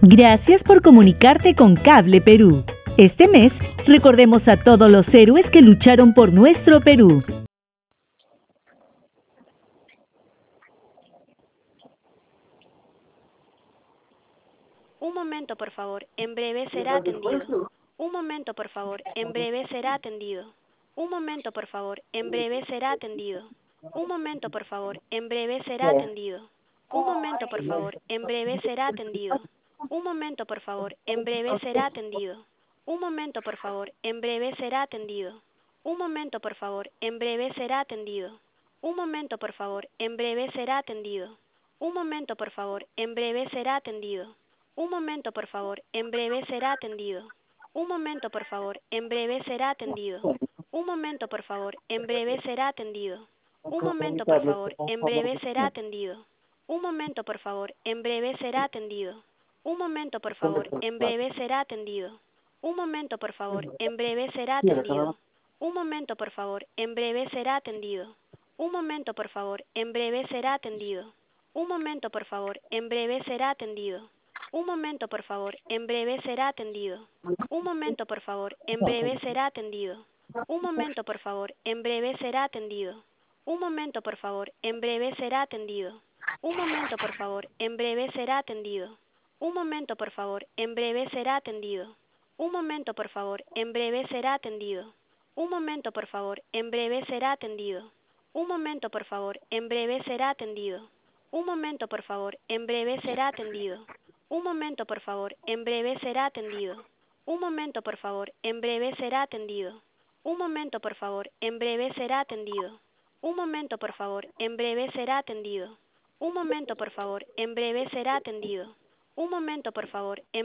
Gracias por comunicarte con Cable Perú. Este mes, recordemos a todos los héroes que lucharon por nuestro Perú. Un momento, por favor. En breve será atendido. Un momento, por favor. En breve será atendido. Un momento, por favor. En breve será atendido. Un momento, por favor. En breve será atendido. Un momento, por favor. En breve será atendido. Un momento, por favor. En breve será atendido. Un momento, por favor. En breve será atendido. Un momento, por favor. En breve será atendido. Un momento, por favor. En breve será atendido. Un momento, por favor. En breve será atendido. Un momento, por favor. En breve será atendido. Un momento, por favor. En breve será atendido. Un momento, por favor. En breve será atendido. Un momento, por favor. En breve será atendido. Un momento, por favor. En breve será atendido. Un momento, por favor. En breve será atendido. Un momento, por favor. En breve será atendido. Un momento, por favor. En breve será atendido. Un momento, por favor. En breve será atendido. Un momento, por favor. En breve será atendido. Un momento, por favor. En breve será atendido. Un momento, por favor. En breve será atendido. Un momento, por favor. En breve será atendido. Un momento, por favor. En breve será atendido. Un momento, por favor. En breve será atendido. Un momento, por favor. En breve será atendido. Un momento, por favor. En breve será atendido. Un momento, por favor. En breve será atendido. Un momento, por favor. En breve será atendido. Un momento, por favor. En breve será atendido. Un momento, por favor. En breve será atendido. Un momento, por favor. En breve será atendido. Un momento, por favor. En breve será atendido. Un momento, por favor. En breve será atendido. Un momento, por favor. En breve será atendido. Un momento, por favor.